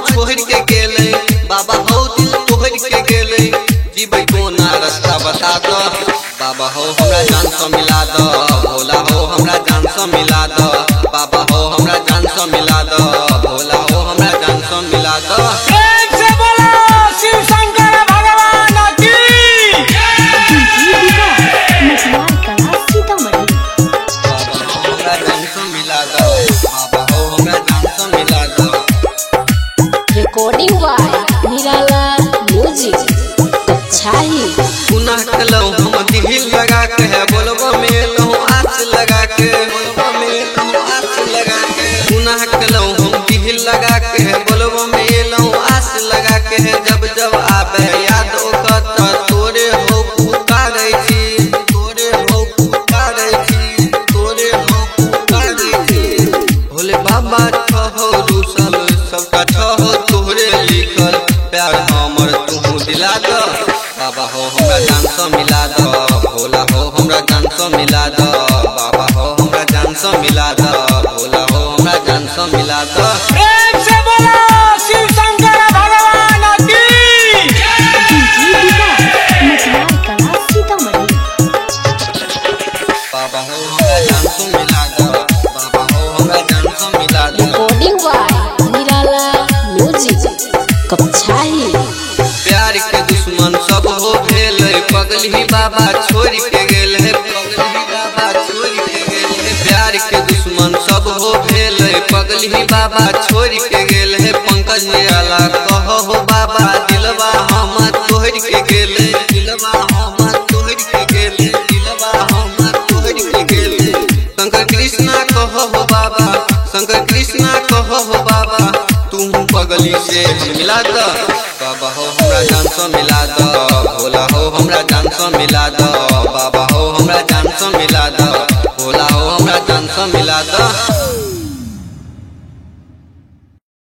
छोड़ के गेले बाबा हो दिल तोड़ के गेले जीबै कोना रास्ता बता दो बाबा हो हमरा जान से मिला दो भोला हो हमरा जान से मिला दो बाबा हो हमरा जान से मिला दो भोला हो हमरा जान से मिला दो रिकॉर्डिंग बाय निराला म्यूजिक कच्छाही गुनाह कलौ हम दिल लगा के है बोलबो में लहू आस लगा के बोलबो में लहू आस लगा के गुनाह कलौ हम दिल लगा के है बोलबो में लहू आस लगा के है जब जब आबे याद ओकर त तोरे हो पुकारै छी तोरे हो पुकारै छी तोरे हो पुकारै छी भोले बाबा ठहो रूसल सबका ठहो तोरे लिखल प्यार हमर तू दिला दो बाबा हो हमरा जान से मिला दो भोला हो हमरा जान से मिला दो बाबा हो हमरा जान से मिला दो भोला हो हमरा जान से मिला दो बाबा हो हमरा जान से मिला दो बाबा हो हमरा जान से मिला दो रिकॉर्डिंग बाय निराला म्यूजिक कच्छाही प्यार के दुश्मन सब हो भेल पगली बाबा छोड़ के गेल है पगली बाबा छोड़ के गेल है प्यार के दुश्मन सब हो भेल पगली बाबा छोड़ के गेल है पंकज निराला कहो हो बाबा दिलवा हम तोड़ के गेल दिलवा हम तोड़ के गेल दिलवा हम तोड़ के गेल शंकर कृष्णा कहो हो बाबा शंकर कृष्णा कहो हो बाबा तू पगली से मिला दो बाबा हो हमरा जान से मिला दो